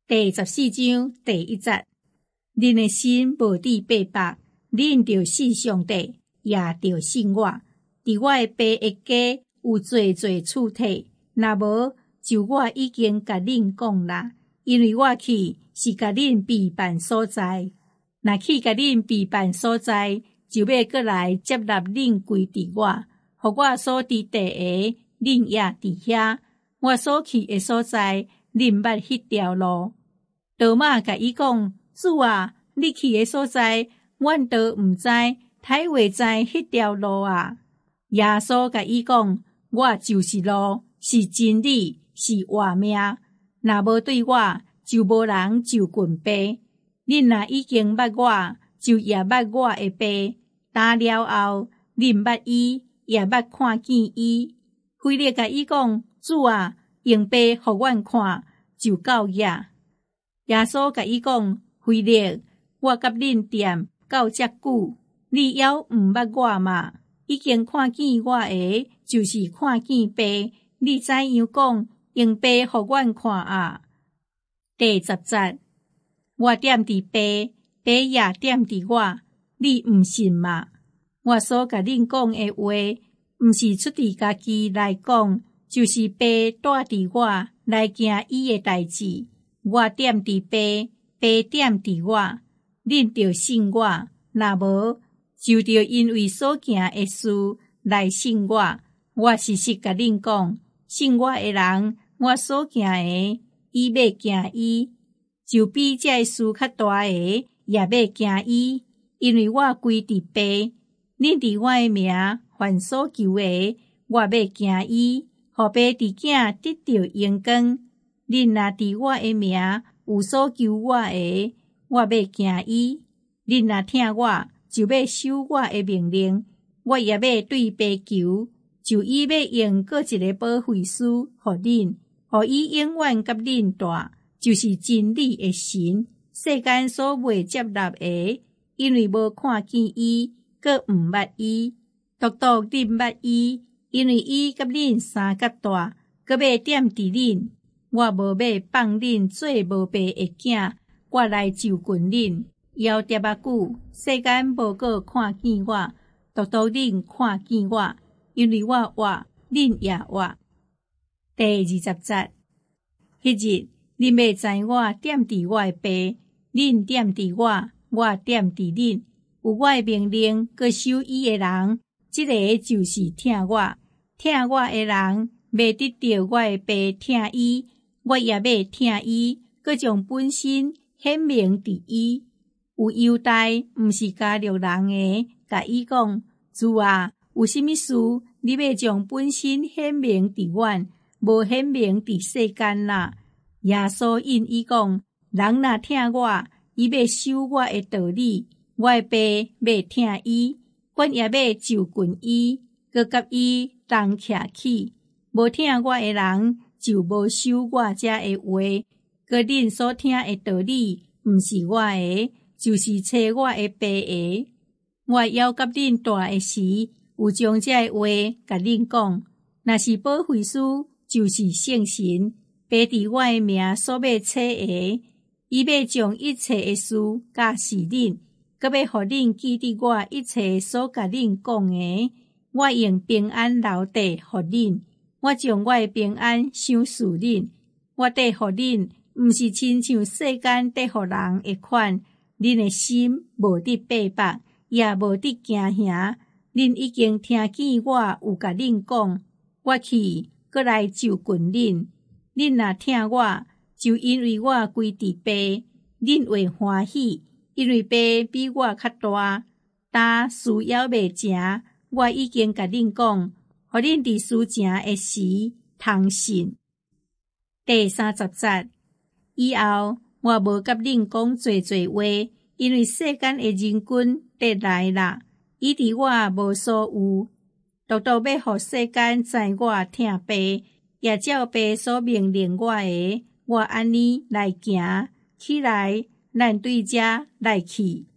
第14章第1节，恁的心无伫八百，恁着信上帝，也着信我。伫我的爸的家有侪侪厝体，若无，就我已经甲恁讲啦。因为我去是甲恁备办所在，若去甲恁备办所在，就要过来接纳恁归伫我，互我所伫地下，恁也伫遐。我所去的所在，恁捌迄条路。多马甲伊讲：主啊，你去的所在，阮都毋知，刣话知迄条路啊。耶稣甲伊讲：我就是路，是真理，是活命。若无对我，就无人就近爸。恁若已经捌我，就也捌我的爸。打了后，恁捌伊，也捌看见伊。腓力甲伊讲：主啊，用爸互阮看，就够呀。耶稣甲伊讲：腓力，我甲恁踮到遮久，你还毋捌我嘛？已经看见我的，就是看见爸。你怎样讲用爸互阮看啊？第10节，我踮伫爸，爸也踮伫我，你毋信嘛？我所甲恁讲的话，毋是出伫家己来讲，就是爸带伫我来行伊的代志。我踮伫爸，爸踮伫我，恁着信我，若无，就着因为所行的事来信我。我实实甲恁讲，信我的人，我所行的，伊要行伊，就比这事较大的，也要行伊，因为我归伫爸。恁伫我的名凡所求的，我要行伊，互爸伫囝得到荣光。恁若伫我的名有所求我的，我要行伊。恁若听我，就要守我的命令，我也要对爸求，就伊要用过一个保惠师互恁，互伊永远甲恁住，就是真理的神。世间所未接纳的，因为无看见伊，阁毋捌伊，独独恁捌伊，因为伊甲恁三甲大，阁要踮伫恁。我无要放恁做无爸的囝，我来就近恁。要叠啊久，世间无个看见我，独独恁看见我，因为我活，恁也活。第20节，迄日恁要知我踮伫我的爸，恁踮伫我，我踮伫恁。有我的命令，阁守伊的人，这个就是听我。听我的人，要得到我的爸听伊。我也要听伊，阁将本身显明伫伊。有犹大毋是加略人的，甲伊讲：主啊，有甚物事你要将本身显明伫阮，无显明伫世间啦？耶稣应伊讲：人若听我，伊要守我的道理，我的爸要听伊，阮也要就近伊，阁甲伊同徛起。无听我的人，就无守我遮的话，搁恁所听的道理，毋是我的，就是找我的爸的。我要甲恁住的时，有将这的话甲恁讲。若是保惠师，就是圣神，爸伫我的名所要找的，伊要将一切的事教示恁，搁要互恁记得我一切所甲恁讲的。我用平安留地互恁。我将我的平安赏赐恁，我缀互恁，毋是亲像世间缀互人的款。恁的心无伫八百，也无伫惊吓。恁已经听见我有甲恁讲，我去，搁来就近恁。恁若听我，就因为我归伫爸，恁会欢喜，因为爸比我较大。担事要未成，我已经甲恁讲。互恁伫事成的时通信。第30节，以后我无甲恁讲侪侪话，因为世间的人群得来啦，伊伫我无所有，独独要互世间知我听爸，也照爸所命令我的，我安尼来行起来，咱对遮来去。